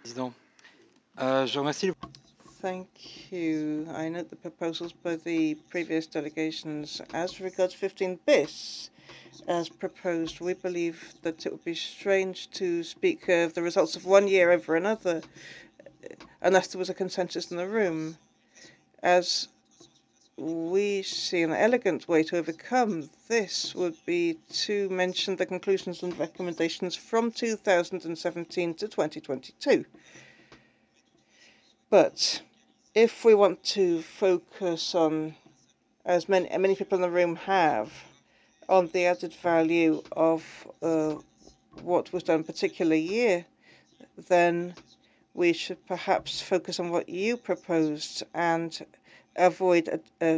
Président. Je remercie le Thank you. I note the proposals by the previous delegations. As regards 15 bis, as proposed, we believe that it would be strange to speak of the results of one year over another unless there was a consensus in the room. As we see an elegant way to overcome this would be to mention the conclusions and recommendations from 2017 to 2022. But if we want to focus on, as many people in the room have, on the added value of what was done in a particular year, then we should perhaps focus on what you proposed and avoid